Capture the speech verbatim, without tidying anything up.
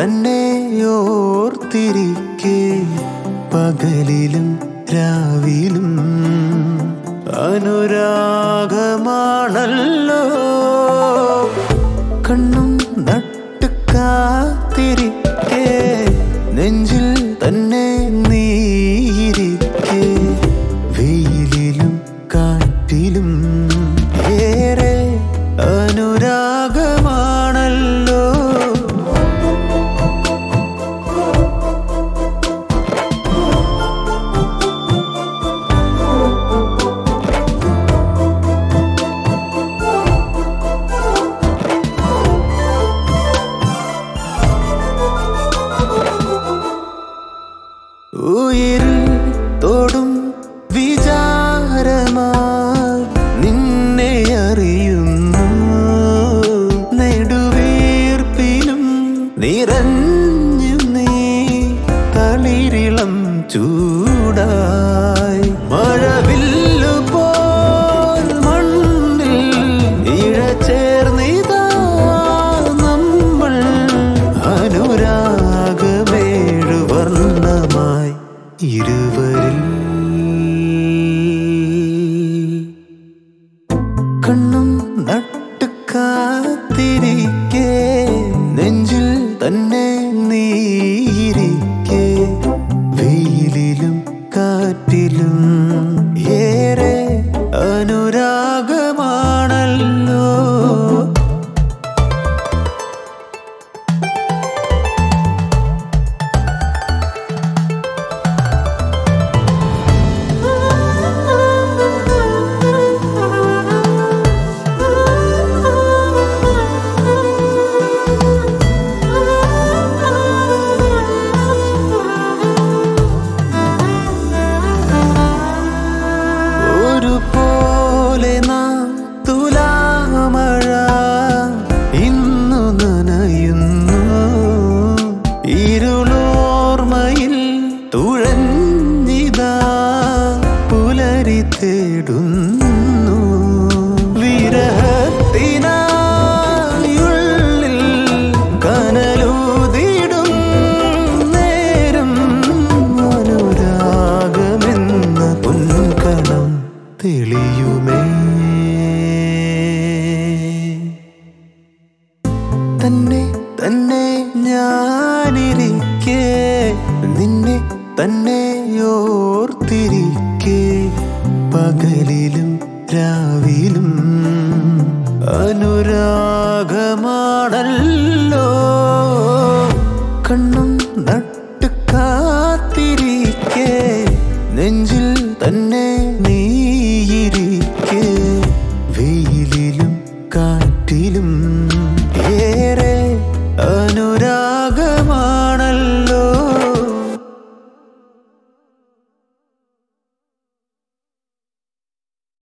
തന്നെ ഓർത്തിരിക്കെ പകലിലും രാവിലും അനുരാഗമാണല്ലോ കണ്ണും നട്ട് കാത്തിരിക്കെ നെഞ്ചിൽ തന്നെ നീയിരിക്കെ വെയിലിലും കാറ്റിലും ഏറെ അനുരാഗമാണല്ലോ ഉയിരിൽ തൊടും വിചാരമായി നിന്നെ അറിയുന്നു നെടുവീർപ്പിലും നിറഞ്ഞു നീ തളിരിളം ചൂടായി മഴവില്ലു പോൽ മണ്ണിൽ ഇഴചേർന്നിതാ നമ്മൾ അനുരാഗമേഴു വർണ്ണമായി ഇരുവരിൽ കണ്ണും നട്ട് കാത്തിരിക്കെ നെഞ്ചിൽ തന്നെ നീയിരിക്കെ വെയിലിലും കാറ്റിലും ഏറെ അനുരാഗമാണല്ലോ പോലെ നാം തുലാമഴ ഇന്നു നനയുന്നു ഇരുളോർമ്മയിൽ തുഴഞ്ഞിതാ പുലരി തേടുന്നു വിരഹത്തിനായുള്ളിൽ കനലൂതിടും നേരം അനുരാഗമെന്ന പൊൻകണം തെളിയുമേ തന്നെ തന്നെ ഞാനിരിക്കെ നിന്നെ തന്നെ ഓർത്തിരിക്കെ പകലിലും രാവിലും അനുരാഗമാണല്ലോ കണ്ണും നട്ട് കാത്തിരിക്കെ നെഞ്ചിൽ തന്നെ നീയിരിക്കെ വെയിലിലും കാറ്റിലും